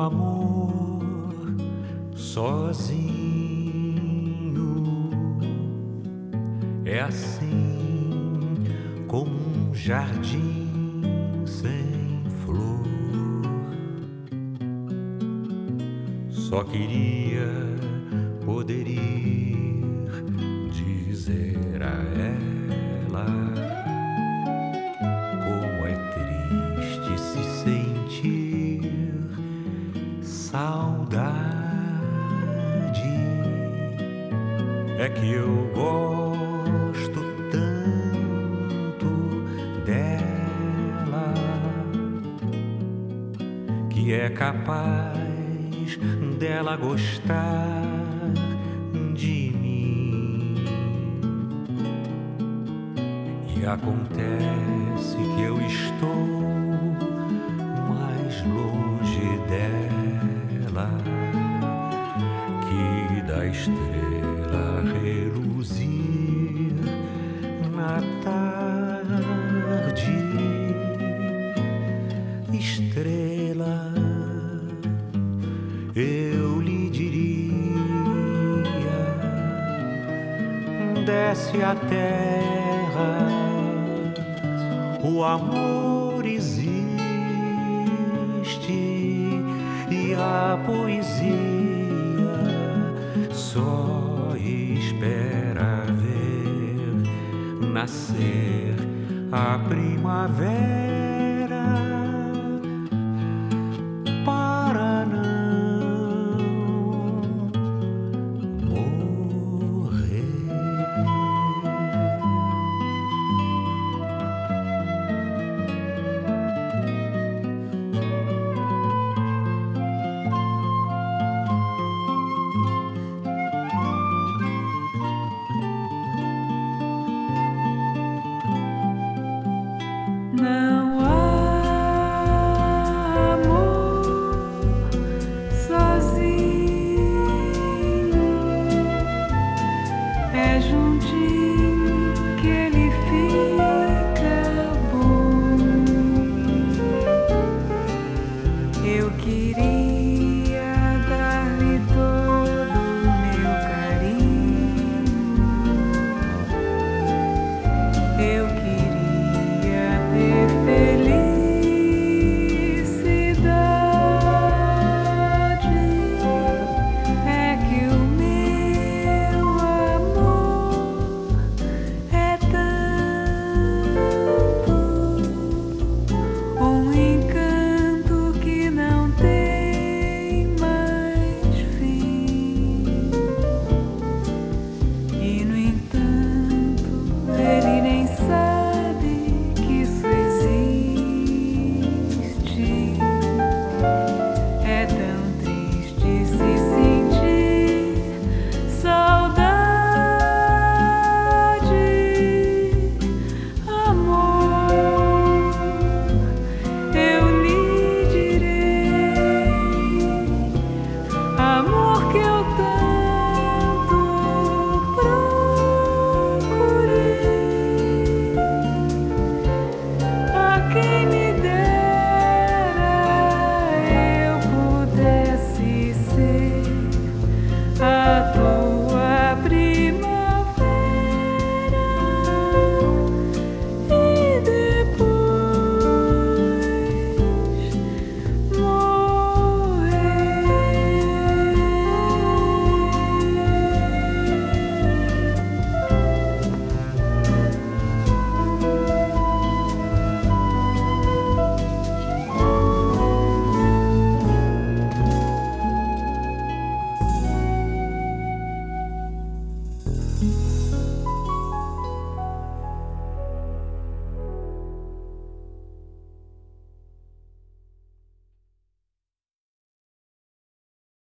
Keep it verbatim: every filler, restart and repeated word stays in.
amor sozinho é assim como um jardim sem flor. Só queria poder ir dizer a ela como é triste se sentir saudade. É que eu gosto tanto dela que é capaz dela gostar de mim. E acontece que eu estou mais longe dela que da estrela reluzir na tarde. Estrela, eu lhe diria, desce a terra, o amor existe e a poesia só espera ver nascer a primavera.